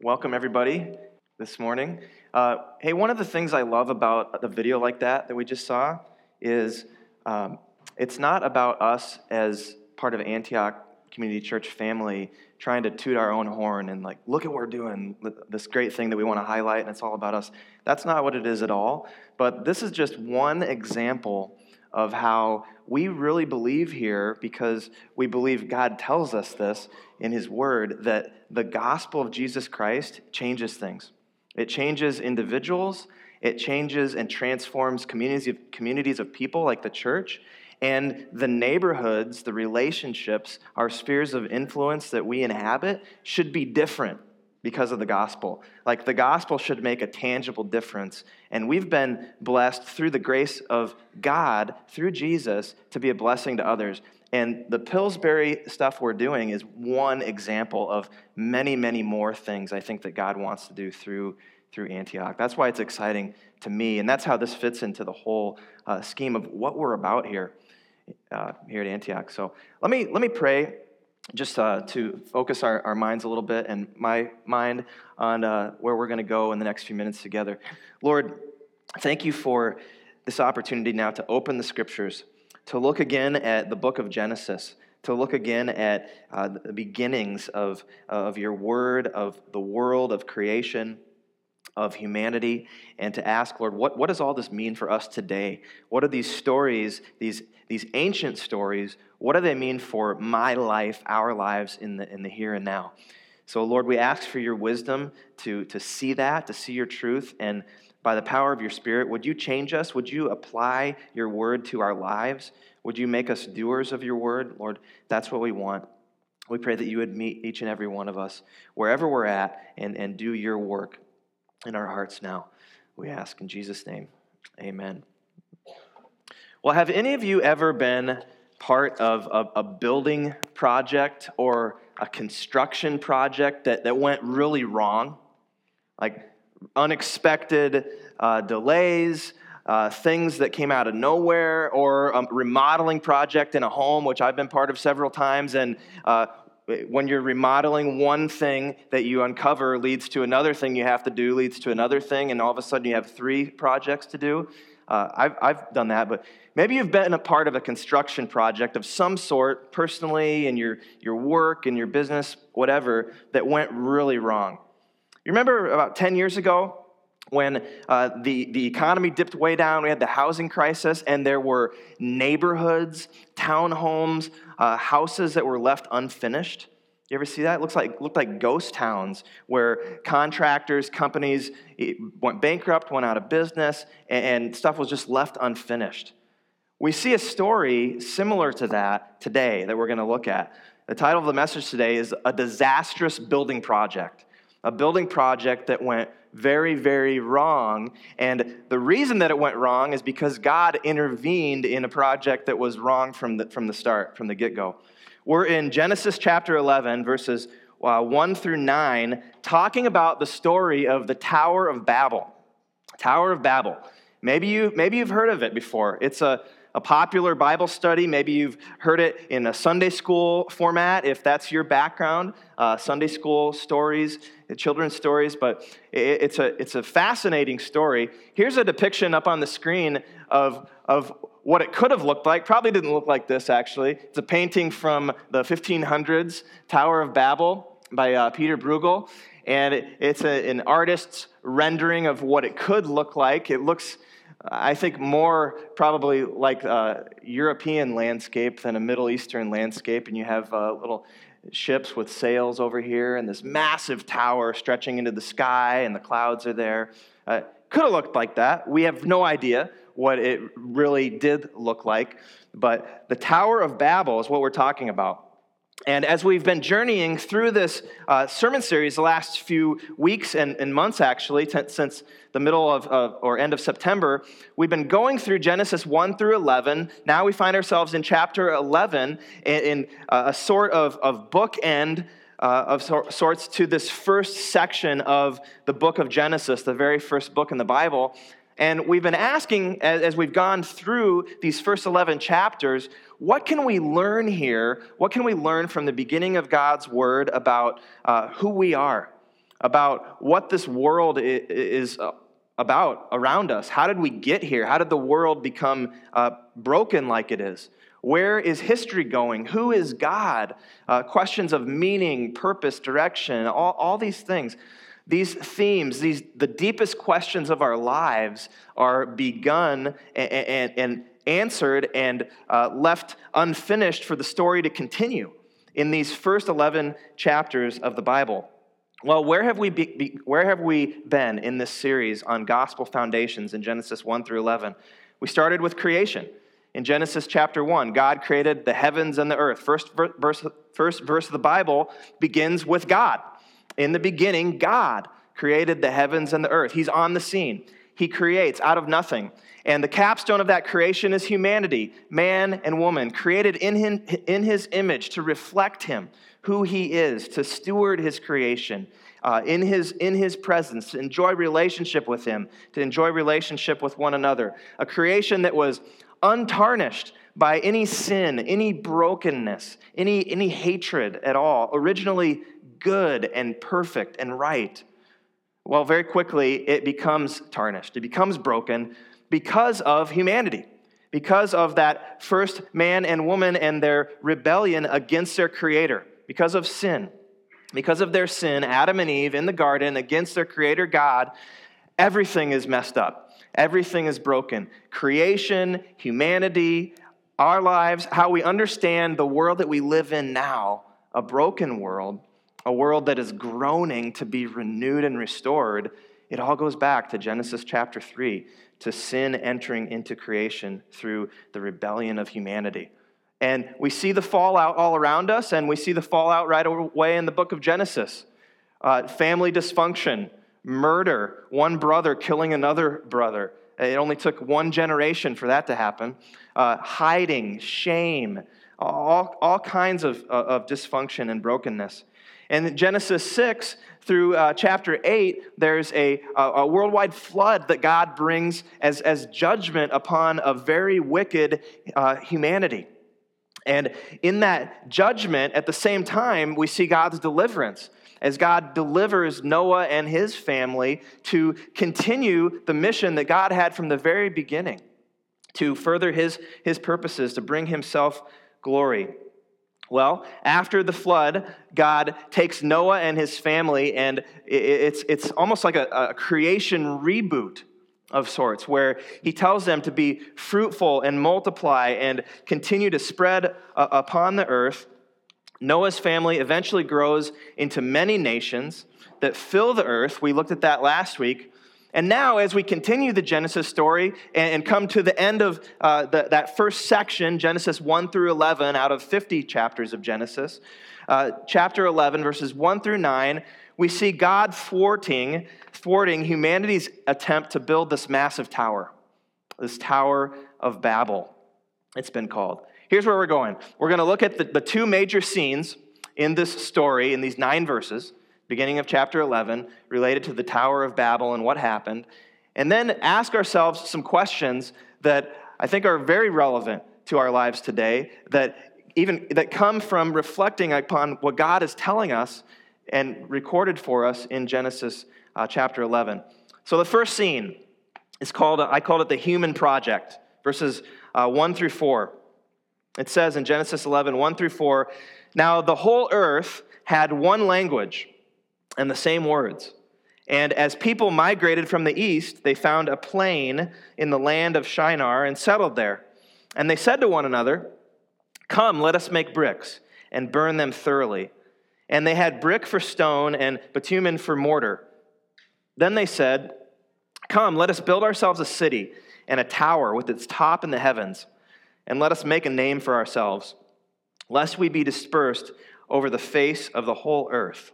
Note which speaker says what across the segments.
Speaker 1: Welcome, everybody, this morning. Hey, one of the things I love about the video like that we just saw is it's not about us as part of Antioch Community Church family trying to toot our own horn and look at what we're doing, this great thing that we want to highlight, and it's all about us. That's not what it is at all. But this is just one example of how we really believe here, because we believe God tells us this in His Word, that the gospel of Jesus Christ changes things. It changes individuals, it changes and transforms communities of people like the church, and the neighborhoods, the relationships, our spheres of influence that we inhabit should be different because of the gospel. The gospel should make a tangible difference. And we've been blessed through the grace of God, through Jesus, to be a blessing to others. And the Pillsbury stuff we're doing is one example of many, many more things I think that God wants to do through Antioch. That's why it's exciting to me. And that's how this fits into the whole scheme of what we're about here at Antioch. So let me pray, just to focus our minds a little bit, and my mind on where we're going to go in the next few minutes together. Lord, thank you for this opportunity now to open the Scriptures, to look again at the book of Genesis, to look again at the beginnings of your word, of the world, of creation, of humanity, and to ask, Lord, what does all this mean for us today? What are these stories, these ancient stories, what do they mean for my life, our lives in the here and now? So, Lord, we ask for your wisdom to see that, to see your truth, and by the power of your Spirit, would you change us? Would you apply your word to our lives? Would you make us doers of your word? Lord, that's what we want. We pray that you would meet each and every one of us wherever we're at and do your work in our hearts now. We ask in Jesus' name, amen. Well, have any of you ever been part of a building project or a construction project that went really wrong? Like unexpected delays, things that came out of nowhere, or a remodeling project in a home, which I've been part of several times, and when you're remodeling, one thing that you uncover leads to another thing you have to do, leads to another thing, and all of a sudden you have 3 projects to do. I've done that, but maybe you've been a part of a construction project of some sort, personally, in your work, in your business, whatever, that went really wrong. You remember about 10 years ago when the economy dipped way down, we had the housing crisis, and there were neighborhoods, townhomes, houses that were left unfinished. You ever see that? It looked like ghost towns where contractors, companies went bankrupt, went out of business, and stuff was just left unfinished. We see a story similar to that today that we're going to look at. The title of the message today is A Disastrous Building Project. A building project that went very, very wrong. And the reason that it went wrong is because God intervened in a project that was wrong from the start, from the get-go. We're in Genesis chapter 11, verses 1 through 9, talking about the story of the Tower of Babel. Tower of Babel. Maybe you've heard of it before. It's a popular Bible study. Maybe you've heard it in a Sunday school format, if that's your background. Sunday school stories, children's stories, but it's a fascinating story. Here's a depiction up on the screen of what it could have looked like. Probably didn't look like this, actually. It's a painting from the 1500s, Tower of Babel by Peter Bruegel, and it's an artist's rendering of what it could look like. It looks, I think, more probably like a European landscape than a Middle Eastern landscape, and you have little ships with sails over here and this massive tower stretching into the sky, and the clouds are there. Could have looked like that. We have no idea what it really did look like, but the Tower of Babel is what we're talking about. And as we've been journeying through this sermon series the last few weeks and months, actually, since the middle of or end of September, we've been going through Genesis 1 through 11. Now we find ourselves in chapter 11 in a sort of bookend of sorts to this first section of the book of Genesis, the very first book in the Bible. And we've been asking, as we've gone through these first 11 chapters, what can we learn here? What can we learn from the beginning of God's Word about who we are, about what this world is about around us. How did we get here? How did the world become broken like it is? Where is history going? Who is God? Questions of meaning, purpose, direction, all these things. These themes, the deepest questions of our lives are begun and answered and left unfinished for the story to continue in these first 11 chapters of the Bible. Well, where have we been in this series on gospel foundations in Genesis 1 through 11? We started with creation. In Genesis chapter 1, God created the heavens and the earth. First verse of the Bible begins with God. In the beginning, God created the heavens and the earth. He's on the scene. He creates out of nothing. And the capstone of that creation is humanity, man and woman, created in his image to reflect him, who he is, to steward his creation in his presence, to enjoy relationship with him, to enjoy relationship with one another. A creation that was untarnished by any sin, any brokenness, any hatred at all. Originally good and perfect and right. Well, very quickly it becomes tarnished. It becomes broken because of humanity. Because of that first man and woman and their rebellion against their Creator. Because of sin. Because of their sin, Adam and Eve in the garden against their Creator God, everything is messed up. Everything is broken. Creation, humanity, our lives, how we understand the world that we live in now, a broken world, a world that is groaning to be renewed and restored, it all goes back to Genesis chapter 3, to sin entering into creation through the rebellion of humanity. And we see the fallout all around us, and we see the fallout right away in the book of Genesis. Family dysfunction, murder, one brother killing another brother. It only took one generation for that to happen. Hiding, shame, all kinds of dysfunction and brokenness. And in Genesis 6 through chapter 8, there's a worldwide flood that God brings as judgment upon a very wicked humanity. And in that judgment, at the same time, we see God's deliverance as God delivers Noah and his family to continue the mission that God had from the very beginning, to further his purposes, to bring himself glory. Well, after the flood, God takes Noah and his family, and it's almost like a creation reboot of sorts, where he tells them to be fruitful and multiply and continue to spread upon the earth. Noah's family eventually grows into many nations that fill the earth. We looked at that last week. And now, as we continue the Genesis story and come to the end of that first section, Genesis 1 through 11, out of 50 chapters of Genesis, chapter 11, verses 1 through 9, we see God thwarting humanity's attempt to build this massive tower, this Tower of Babel, it's been called. Here's where we're going. We're going to look at the two major scenes in this story, in these 9 verses, beginning of chapter 11, related to the Tower of Babel and what happened, and then ask ourselves some questions that I think are very relevant to our lives today, that come from reflecting upon what God is telling us and recorded for us in Genesis chapter 11. So the first scene is I called it the human project, verses 1 through 4. It says in Genesis 11, 1 through 4, "Now the whole earth had one language and the same words. And as people migrated from the east, they found a plain in the land of Shinar and settled there. And they said to one another, 'Come, let us make bricks and burn them thoroughly.' And they had brick for stone and bitumen for mortar. Then they said, 'Come, let us build ourselves a city and a tower with its top in the heavens, and let us make a name for ourselves, lest we be dispersed over the face of the whole earth.'"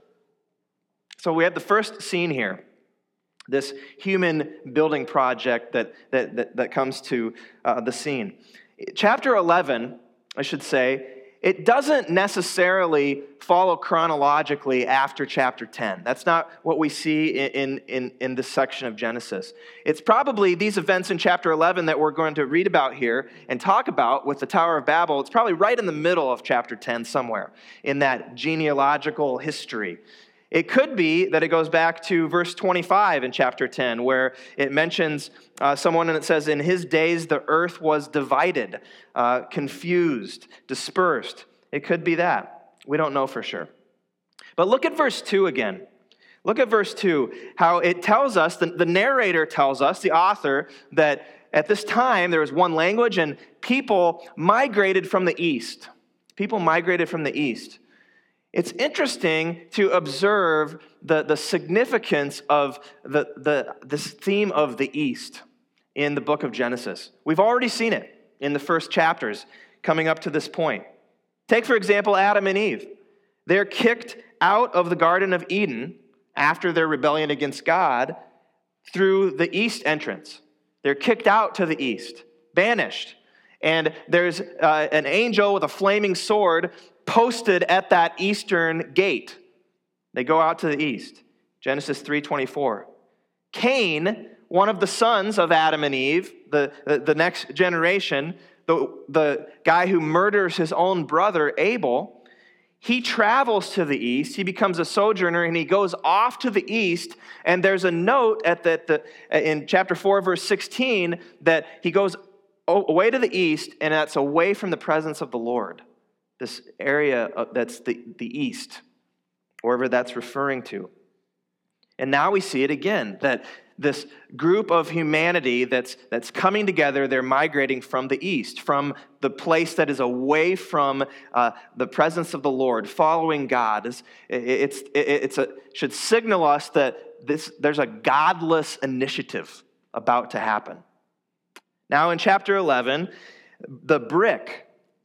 Speaker 1: So we have the first scene here, this human building project that comes to the scene. Chapter 11, I should say, it doesn't necessarily follow chronologically after chapter 10. That's not what we see in this section of Genesis. It's probably these events in chapter 11 that we're going to read about here and talk about with the Tower of Babel. It's probably right in the middle of chapter 10 somewhere in that genealogical history. It could be that it goes back to verse 25 in chapter 10, where it mentions someone and it says, in his days the earth was divided, confused, dispersed. It could be that. We don't know for sure. But look at verse 2 again. Look at verse 2, how it tells us, the narrator tells us, the author, that at this time there was one language and people migrated from the east. People migrated from the east. It's interesting to observe the significance of this theme of the East in the book of Genesis. We've already seen it in the first chapters coming up to this point. Take, for example, Adam and Eve. They're kicked out of the Garden of Eden after their rebellion against God through the east entrance. They're kicked out to the east, banished. And there's an angel with a flaming sword posted at that eastern gate. They go out to the east. Genesis 3:24. Cain, one of the sons of Adam and Eve, the next generation, the guy who murders his own brother Abel, he travels to the east. He becomes a sojourner and he goes off to the east. And there's a note in chapter 4, verse 16, that he goes away to the east, and that's away from the presence of the Lord. This area that's the east, wherever that's referring to. And now we see it again, that this group of humanity that's coming together, they're migrating from the east, from the place that is away from the presence of the Lord, following God. It should signal us that there's a godless initiative about to happen. Now in chapter 11, the brick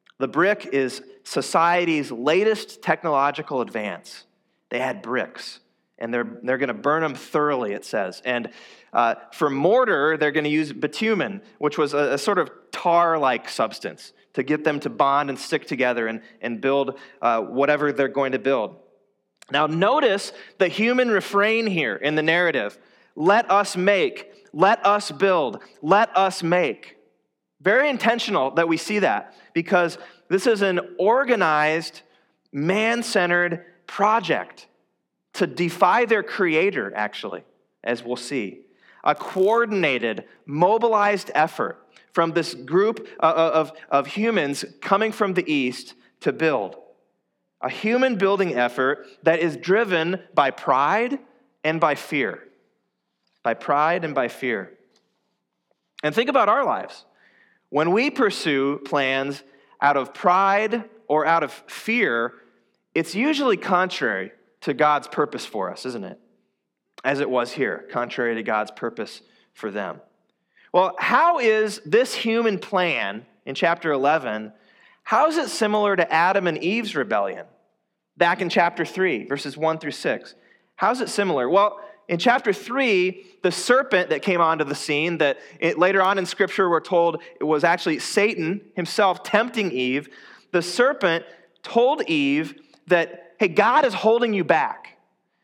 Speaker 1: is society's latest technological advance. They had bricks, and they're going to burn them thoroughly, it says. And for mortar, they're going to use bitumen, which was a sort of tar-like substance to get them to bond and stick together and build whatever they're going to build. Now notice the human refrain here in the narrative. Let us make, let us build, let us make. Very intentional that we see that, because this is an organized, man-centered project to defy their creator, actually, as we'll see. A coordinated, mobilized effort from this group of humans coming from the east to build. A human building effort that is driven by pride and by fear. By pride and by fear. And think about our lives. When we pursue plans out of pride or out of fear, it's usually contrary to God's purpose for us, isn't it? As it was here, contrary to God's purpose for them. Well, how is this human plan in chapter 11, how is it similar to Adam and Eve's rebellion back in chapter 3, verses 1 through 6? How is it similar? Well, in chapter 3, the serpent that came onto the scene, later on in Scripture we're told it was actually Satan himself tempting Eve. The serpent told Eve that, hey, God is holding you back.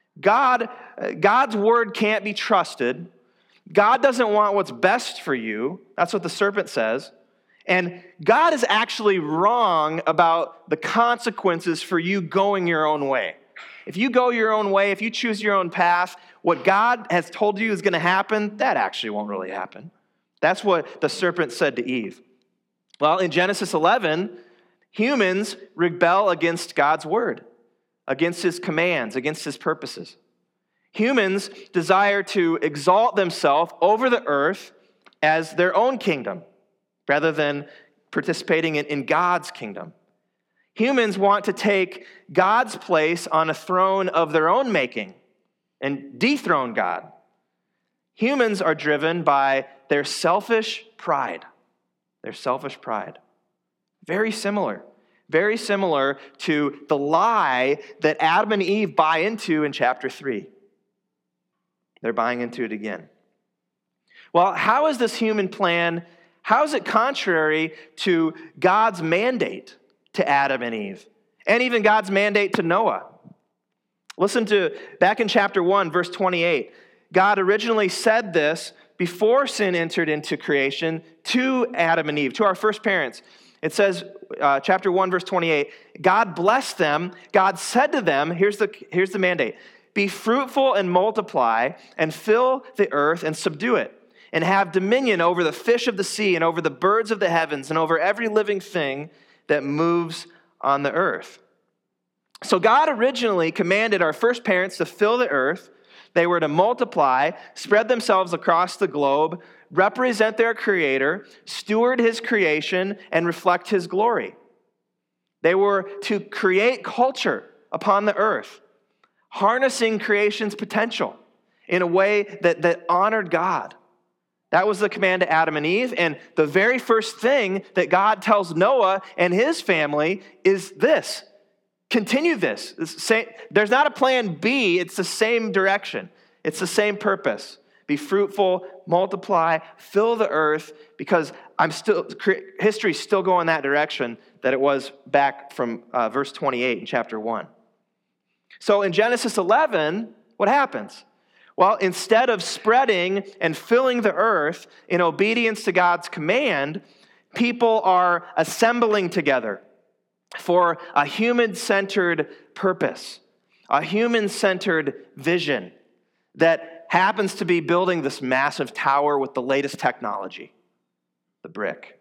Speaker 1: God's word can't be trusted. God doesn't want what's best for you. That's what the serpent says. And God is actually wrong about the consequences for you going your own way. If you go your own way, if you choose your own path, what God has told you is going to happen, that actually won't really happen. That's what the serpent said to Eve. Well, in Genesis 11, humans rebel against God's word, against his commands, against his purposes. Humans desire to exalt themselves over the earth as their own kingdom, rather than participating in God's kingdom. Humans want to take God's place on a throne of their own making and dethrone God. Humans are driven by their selfish pride. Their selfish pride. Very similar to the lie that Adam and Eve buy into in chapter 3. They're buying into it again. Well, how is this human plan, how is it contrary to God's mandate to Adam and Eve, and even God's mandate to Noah? Listen to, back in chapter 1, verse 28, God originally said this before sin entered into creation to Adam and Eve, to our first parents. It says, chapter 1, verse 28, God blessed them. God said to them, here's the mandate, Be fruitful and multiply, and fill the earth and subdue it, and have dominion over the fish of the sea, and over the birds of the heavens, and over every living thing that moves on the earth. So God originally commanded our first parents to fill the earth. They were to multiply, spread themselves across the globe, represent their Creator, steward His creation, and reflect His glory. They were to create culture upon the earth, harnessing creation's potential in a way that honored God. That was the command to Adam and Eve, and the very first thing that God tells Noah and his family is this: continue this. There's not a plan B, it's the same direction. It's the same purpose. Be fruitful, multiply, fill the earth, because history's still going that direction that it was back from verse 28 in chapter 1. So in Genesis 11, what happens? Well, instead of spreading and filling the earth in obedience to God's command, people are assembling together for a human-centered purpose, a human-centered vision that happens to be building this massive tower with the latest technology, the brick.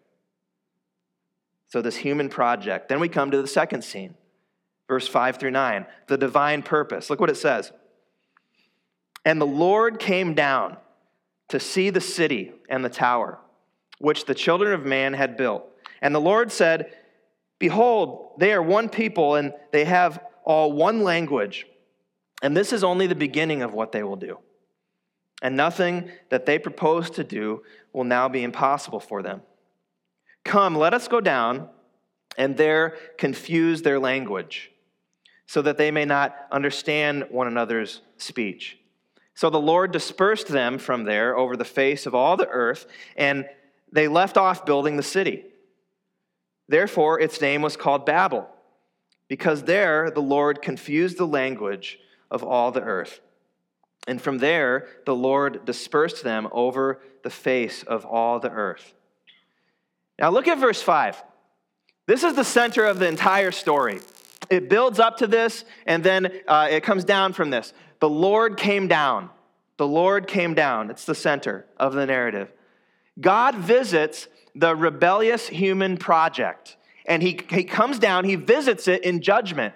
Speaker 1: So this human project. Then we come to the second scene, verse 5 through 9, the divine purpose. Look what it says. And the Lord came down to see the city and the tower, which the children of man had built. And the Lord said, behold, they are one people, and they have all one language. And this is only the beginning of what they will do. And nothing that they propose to do will now be impossible for them. Come, let us go down, and there confuse their language, so that they may not understand one another's speech. So the Lord dispersed them from there over the face of all the earth, and they left off building the city. Therefore, its name was called Babel, because there the Lord confused the language of all the earth. And from there, the Lord dispersed them over the face of all the earth. Now look at verse 5. This is the center of the entire story. It builds up to this, and then it comes down from this. The Lord came down. The Lord came down. It's the center of the narrative. God visits the rebellious human project, and he comes down, he visits it in judgment.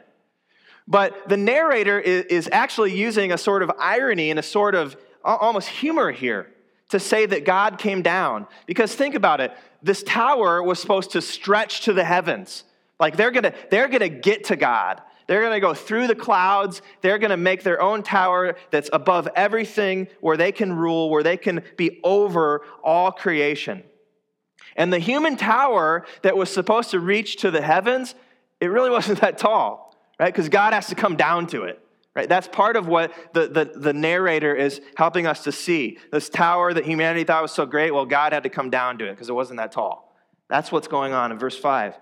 Speaker 1: But the narrator is actually using a sort of irony and a sort of almost humor here to say that God came down. Because think about it. This tower was supposed to stretch to the heavens. Like they're gonna get to God. They're going to go through the clouds. They're going to make their own tower that's above everything, where they can rule, where they can be over all creation. And the human tower that was supposed to reach to the heavens, it really wasn't that tall, right? Because God has to come down to it, right? That's part of what the narrator is helping us to see. This tower that humanity thought was so great, well, God had to come down to it because it wasn't that tall. That's what's going on in verse 5.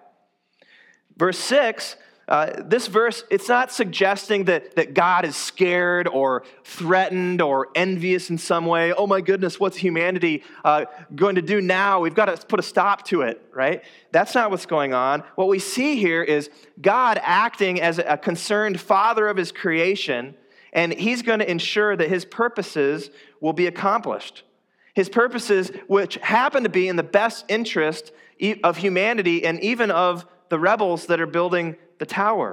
Speaker 1: Verse 6, this verse, it's not suggesting that God is scared or threatened or envious in some way. Oh my goodness, what's humanity going to do now? We've got to put a stop to it, right? That's not what's going on. What we see here is God acting as a concerned father of his creation, and he's going to ensure that his purposes will be accomplished. His purposes, which happen to be in the best interest of humanity and even of the rebels that are building the tower.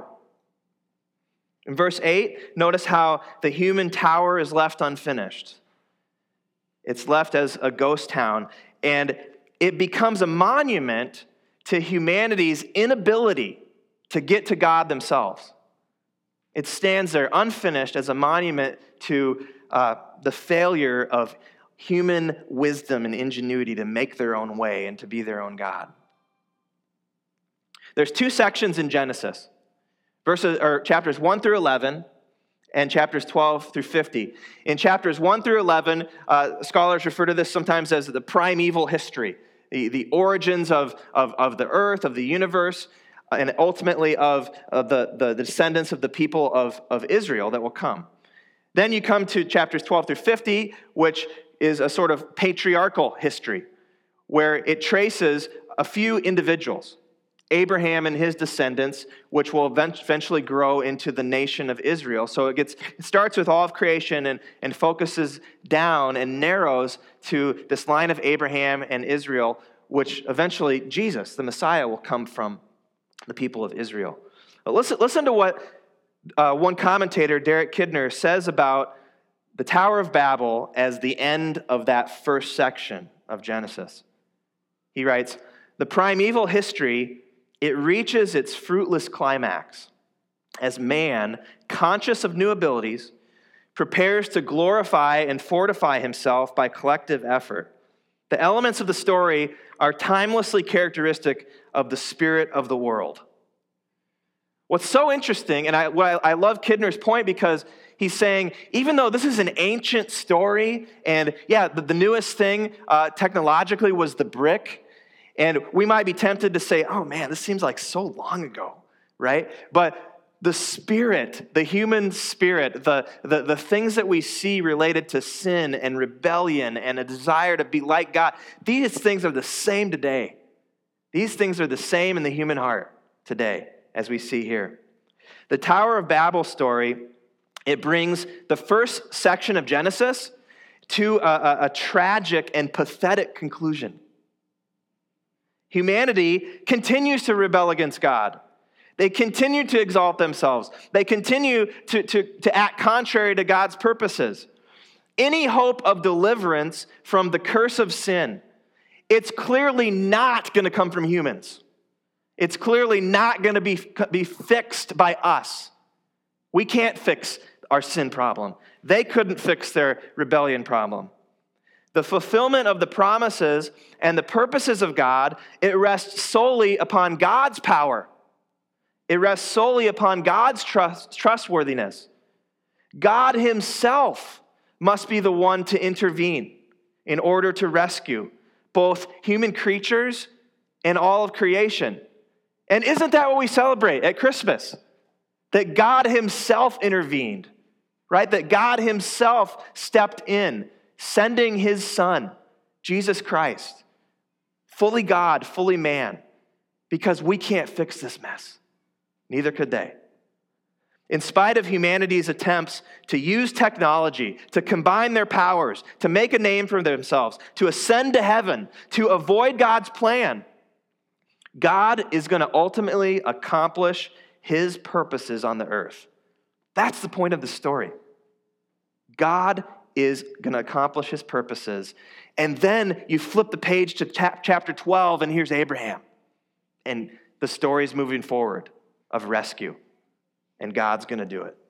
Speaker 1: In verse 8, notice how the human tower is left unfinished. It's left as a ghost town, and it becomes a monument to humanity's inability to get to God themselves. It stands there unfinished as a monument to the failure of human wisdom and ingenuity to make their own way and to be their own God. There's two sections in Genesis, chapters 1 through 11 and chapters 12 through 50. In chapters 1 through 11, scholars refer to this sometimes as the primeval history, the origins of the earth, of the universe, and ultimately of the descendants of the people of Israel that will come. Then you come to chapters 12 through 50, which is a sort of patriarchal history, where it traces a few individuals. Abraham and his descendants, which will eventually grow into the nation of Israel. So it starts with all of creation and focuses down and narrows to this line of Abraham and Israel, which eventually Jesus, the Messiah, will come from the people of Israel. But listen to what one commentator, Derek Kidner, says about the Tower of Babel as the end of that first section of Genesis. He writes, "The primeval history, it reaches its fruitless climax as man, conscious of new abilities, prepares to glorify and fortify himself by collective effort. The elements of the story are timelessly characteristic of the spirit of the world." What's so interesting, and I love Kidner's point because he's saying, even though this is an ancient story, and yeah, the newest thing technologically was the brick, and we might be tempted to say, oh man, this seems like so long ago, right? But the spirit, the human spirit, the things that we see related to sin and rebellion and a desire to be like God, these things are the same today. These things are the same in the human heart today, as we see here. The Tower of Babel story, it brings the first section of Genesis to a tragic and pathetic conclusion. Humanity continues to rebel against God. They continue to exalt themselves. They continue to act contrary to God's purposes. Any hope of deliverance from the curse of sin, it's clearly not going to come from humans. It's clearly not going to be fixed by us. We can't fix our sin problem. They couldn't fix their rebellion problem. The fulfillment of the promises and the purposes of God, it rests solely upon God's power. It rests solely upon God's trustworthiness. God himself must be the one to intervene in order to rescue both human creatures and all of creation. And isn't that what we celebrate at Christmas? That God himself intervened, right? That God himself stepped in, sending his son, Jesus Christ, fully God, fully man, because we can't fix this mess. Neither could they. In spite of humanity's attempts to use technology, to combine their powers, to make a name for themselves, to ascend to heaven, to avoid God's plan, God is going to ultimately accomplish his purposes on the earth. That's the point of the story. God is going to accomplish his purposes. And then you flip the page to chapter 12, and here's Abraham. And the story is moving forward of rescue. And God's going to do it.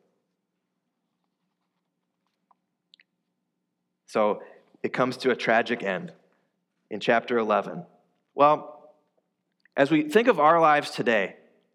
Speaker 1: So it comes to a tragic end in chapter 11. Well, as we think of our lives today,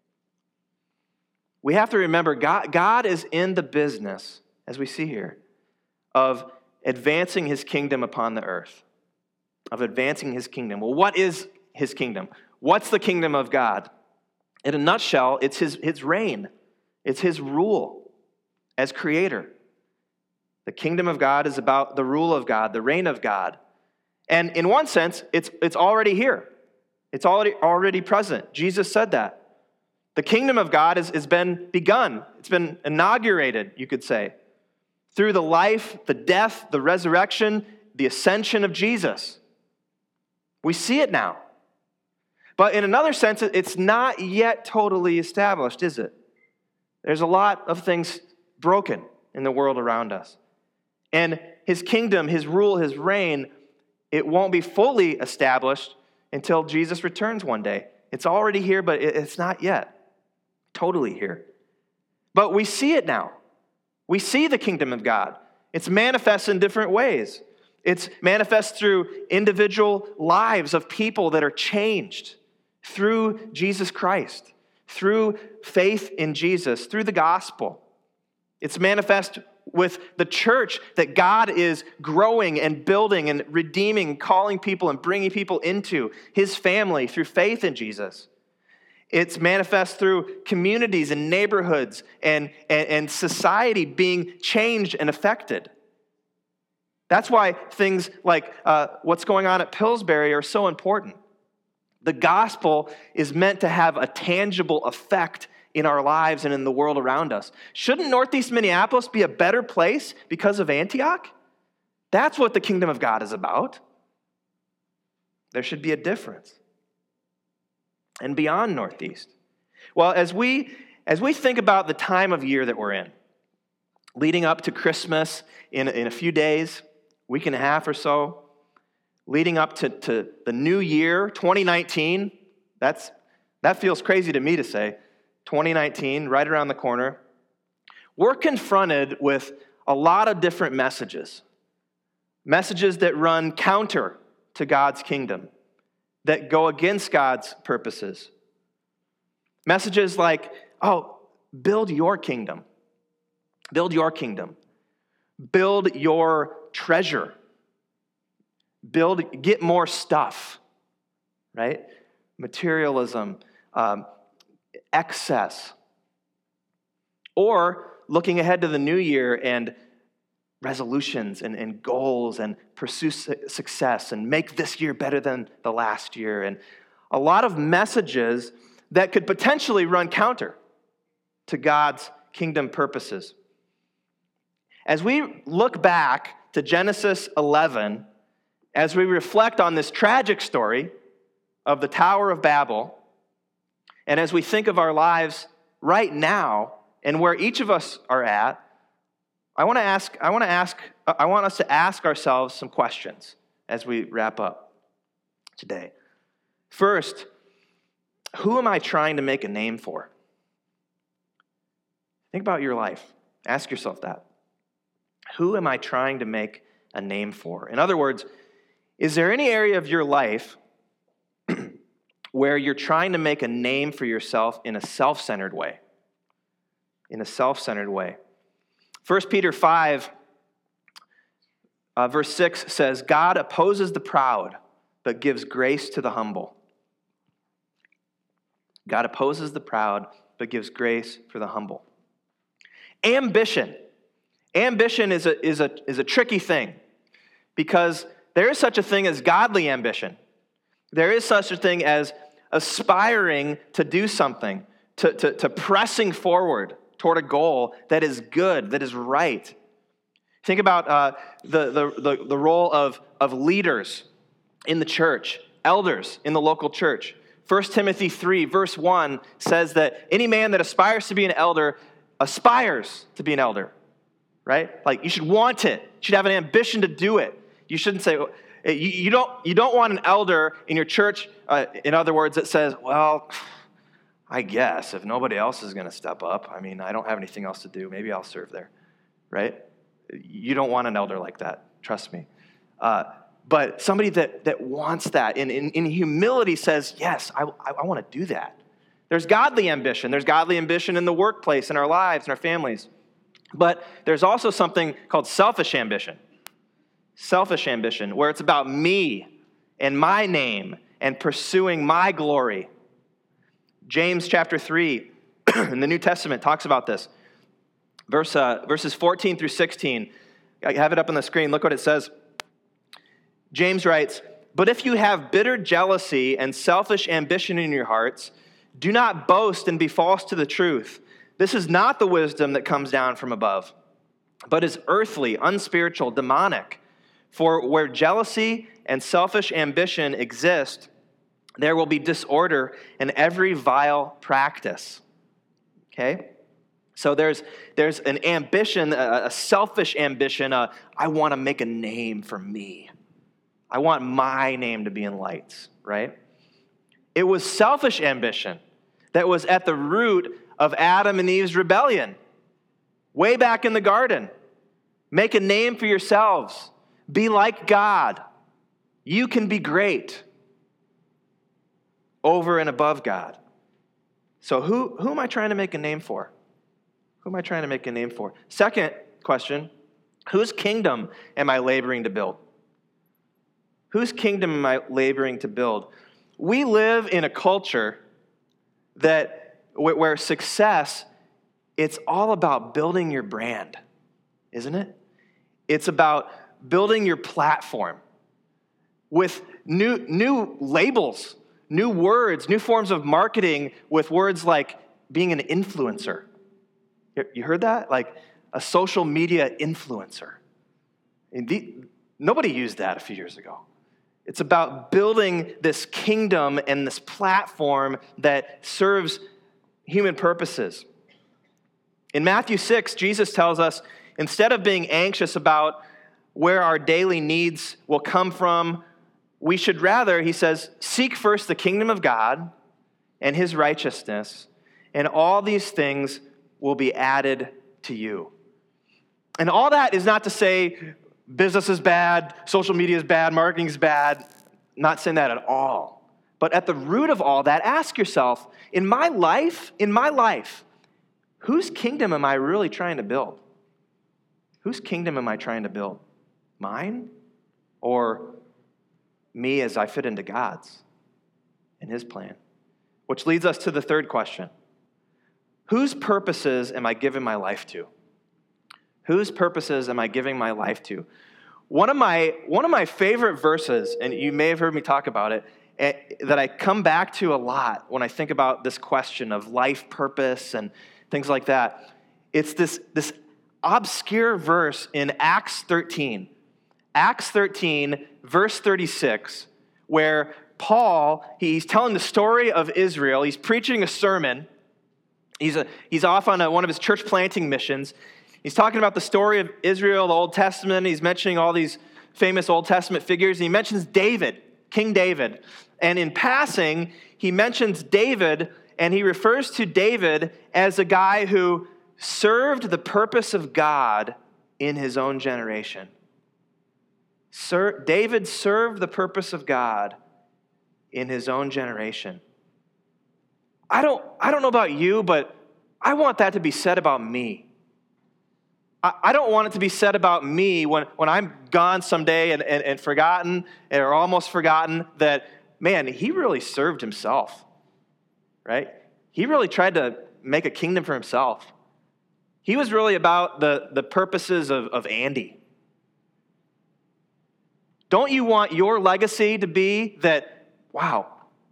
Speaker 1: we have to remember God is in the business, as we see here, of advancing his kingdom upon the earth, of advancing his kingdom. Well, what is his kingdom? What's the kingdom of God? In a nutshell, it's his reign. It's his rule as creator. The kingdom of God is about the rule of God, the reign of God. And in one sense, it's already here. It's already present. Jesus said that. The kingdom of God has been begun. It's been inaugurated, you could say, through the life, the death, the resurrection, the ascension of Jesus. We see it now. But in another sense, it's not yet totally established, is it? There's a lot of things broken in the world around us. And his kingdom, his rule, his reign, it won't be fully established until Jesus returns one day. It's already here, but it's not yet totally here. But we see it now. We see the kingdom of God. It's manifest in different ways. It's manifest through individual lives of people that are changed through Jesus Christ, through faith in Jesus, through the gospel. It's manifest with the church that God is growing and building and redeeming, calling people and bringing people into his family through faith in Jesus. It's manifest through communities and neighborhoods and society being changed and affected. That's why things like what's going on at Pillsbury are so important. The gospel is meant to have a tangible effect in our lives and in the world around us. Shouldn't Northeast Minneapolis be a better place because of Antioch? That's what the kingdom of God is about. There should be a difference. And beyond Northeast. Well, as we think about the time of year that we're in, leading up to Christmas in a few days, week and a half or so, leading up to the new year, 2019, that feels crazy to me to say, 2019, right around the corner, we're confronted with a lot of different messages. Messages that run counter to God's kingdom, that go against God's purposes. Messages like, oh, build your kingdom. Build your kingdom. Build your treasure. Get more stuff, right? Materialism, excess. Or looking ahead to the new year and resolutions and goals and pursue success and make this year better than the last year. And a lot of messages that could potentially run counter to God's kingdom purposes. As we look back to Genesis 11, as we reflect on this tragic story of the Tower of Babel, and as we think of our lives right now and where each of us are at, I want us to ask ourselves some questions as we wrap up today. First, who am I trying to make a name for? Think about your life. Ask yourself that. Who am I trying to make a name for? In other words, is there any area of your life where you're trying to make a name for yourself in a self-centered way? In a self-centered way. 1 Peter 5, verse 6 says, God opposes the proud, but gives grace to the humble. God opposes the proud, but gives grace for the humble. Ambition. Ambition is a tricky thing because there is such a thing as godly ambition. There is such a thing as aspiring to do something, to pressing forward toward a goal that is good, that is right. Think about the role of leaders in the church, elders in the local church. 1 Timothy 3, verse 1 says that any man that aspires to be an elder aspires to be an elder, right? Like you should want it. You should have an ambition to do it. You shouldn't say, you don't want an elder in your church, in other words, that says, well, I guess if nobody else is going to step up, I mean, I don't have anything else to do. Maybe I'll serve there, right? You don't want an elder like that. Trust me. But somebody that wants that in humility says, yes, I want to do that. There's godly ambition. There's godly ambition in the workplace, in our lives, in our families. But there's also something called selfish ambition. Selfish ambition, where it's about me and my name and pursuing my glory. James chapter 3 in the New Testament talks about this. Verses 14 through 16. I have it up on the screen. Look what it says. James writes, "But if you have bitter jealousy and selfish ambition in your hearts, do not boast and be false to the truth. This is not the wisdom that comes down from above, but is earthly, unspiritual, demonic. For where jealousy and selfish ambition exist, there will be disorder in every vile practice." Okay? So there's an ambition, a selfish ambition, I want to make a name for me. I want my name to be in lights, right? It was selfish ambition that was at the root of Adam and Eve's rebellion. Way back in the garden. Make a name for yourselves. Be like God. You can be great. Over and above God. So who am I trying to make a name for? Who am I trying to make a name for? Second question, whose kingdom am I laboring to build? Whose kingdom am I laboring to build? We live in a culture where success, it's all about building your brand, isn't it? It's about building your platform with new labels, new words, new forms of marketing with words like being an influencer. You heard that? Like a social media influencer. Nobody used that a few years ago. It's about building this kingdom and this platform that serves human purposes. In Matthew 6, Jesus tells us, instead of being anxious about where our daily needs will come from, we should rather, he says, seek first the kingdom of God and his righteousness, and all these things will be added to you. And all that is not to say business is bad, social media is bad, marketing is bad. Not saying that at all. But at the root of all that, ask yourself, in my life, whose kingdom am I really trying to build? Whose kingdom am I trying to build? Mine? Or me as I fit into God's and his plan? Which leads us to the third question. Whose purposes am I giving my life to? Whose purposes am I giving my life to? One of my favorite verses, and you may have heard me talk about it, that I come back to a lot when I think about this question of life purpose and things like that. It's this obscure verse in Acts 13. Acts 13, verse 36, where Paul, he's telling the story of Israel. He's preaching a sermon. He's off on one of his church planting missions. He's talking about the story of Israel, the Old Testament. He's mentioning all these famous Old Testament figures. And he mentions David, King David. And in passing, he mentions David, and he refers to David as a guy who served the purpose of God in his own generation. David served the purpose of God in his own generation. I don't know about you, but I want that to be said about me. I don't want it to be said about me when I'm gone someday and forgotten or almost forgotten that, man, he really served himself, right? He really tried to make a kingdom for himself. He was really about the purposes of Andy. Don't you want your legacy to be that, wow,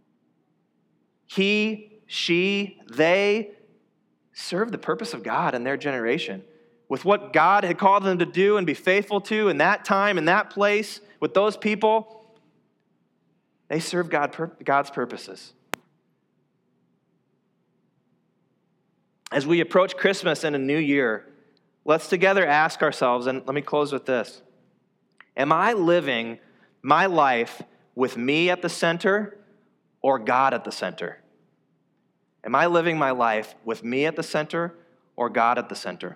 Speaker 1: he, she, they served the purpose of God in their generation? With what God had called them to do and be faithful to in that time, in that place, with those people, they served God's purposes. As we approach Christmas and a new year, let's together ask ourselves, and let me close with this. Am I living my life with me at the center or God at the center? Am I living my life with me at the center or God at the center?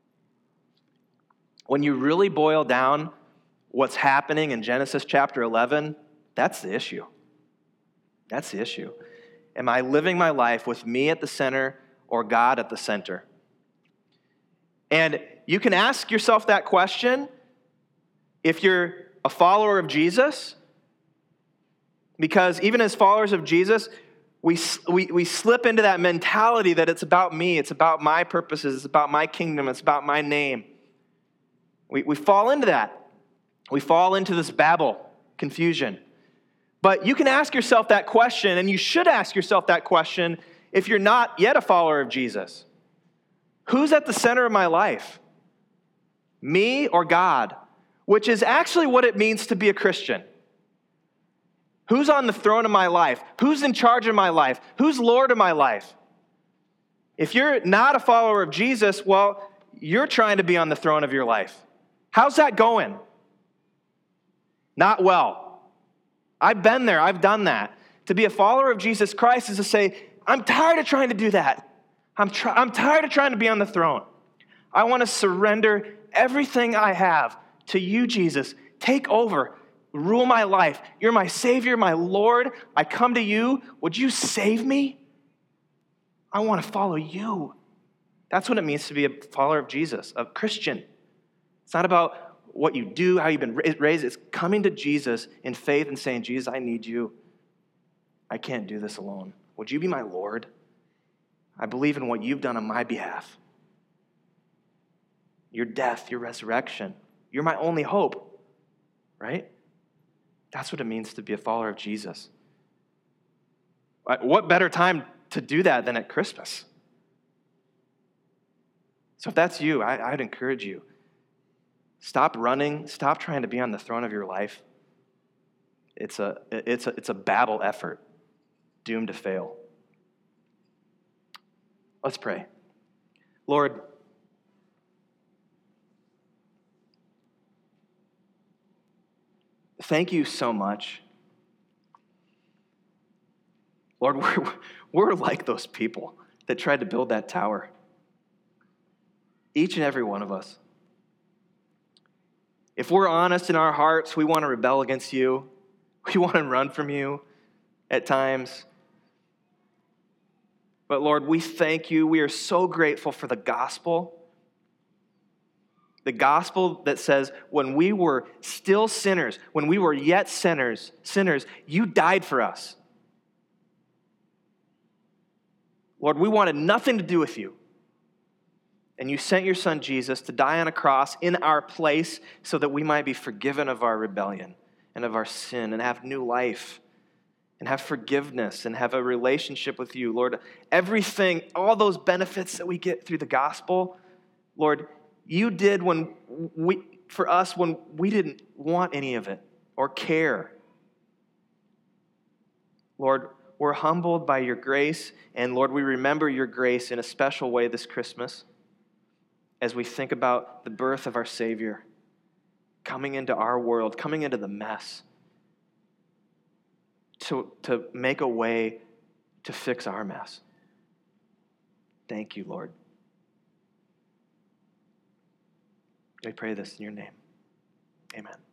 Speaker 1: When you really boil down what's happening in Genesis chapter 11, that's the issue. That's the issue. Am I living my life with me at the center or God at the center? And you can ask yourself that question if you're a follower of Jesus, because even as followers of Jesus, we slip into that mentality that it's about me, it's about my purposes, it's about my kingdom, it's about my name. We fall into that. We fall into this babble, confusion. But you can ask yourself that question, and you should ask yourself that question if you're not yet a follower of Jesus. Who's at the center of my life? Me or God? Which is actually what it means to be a Christian. Who's on the throne of my life? Who's in charge of my life? Who's Lord of my life? If you're not a follower of Jesus, well, you're trying to be on the throne of your life. How's that going? Not well. I've been there. I've done that. To be a follower of Jesus Christ is to say, I'm tired of trying to do that. I'm tired of trying to be on the throne. I want to surrender everything I have to you, Jesus. Take over. Rule my life. You're my Savior, my Lord. I come to you. Would you save me? I want to follow you. That's what it means to be a follower of Jesus, a Christian. It's not about what you do, how you've been raised. It's coming to Jesus in faith and saying, Jesus, I need you. I can't do this alone. Would you be my Lord? I believe in what you've done on my behalf. Your death, your resurrection. You're my only hope, right? That's what it means to be a follower of Jesus. What better time to do that than at Christmas? So if that's you, I'd encourage you. Stop running. Stop trying to be on the throne of your life. It's a battle effort, doomed to fail. Let's pray. Lord, thank you so much. Lord, we're like those people that tried to build that tower. Each and every one of us. If we're honest in our hearts, we want to rebel against you. We want to run from you at times. But Lord, we thank you. We are so grateful for the gospel. The gospel that says when we were still sinners, when we were yet sinners, you died for us. Lord, we wanted nothing to do with you. And you sent your son Jesus to die on a cross in our place so that we might be forgiven of our rebellion and of our sin and have new life and have forgiveness and have a relationship with you. Lord, everything, all those benefits that we get through the gospel, Lord, you did for us when we didn't want any of it or care. Lord, we're humbled by your grace, and Lord, we remember your grace in a special way this Christmas as we think about the birth of our Savior coming into our world, coming into the mess to make a way to fix our mess. Thank you, Lord. We pray this in your name. Amen.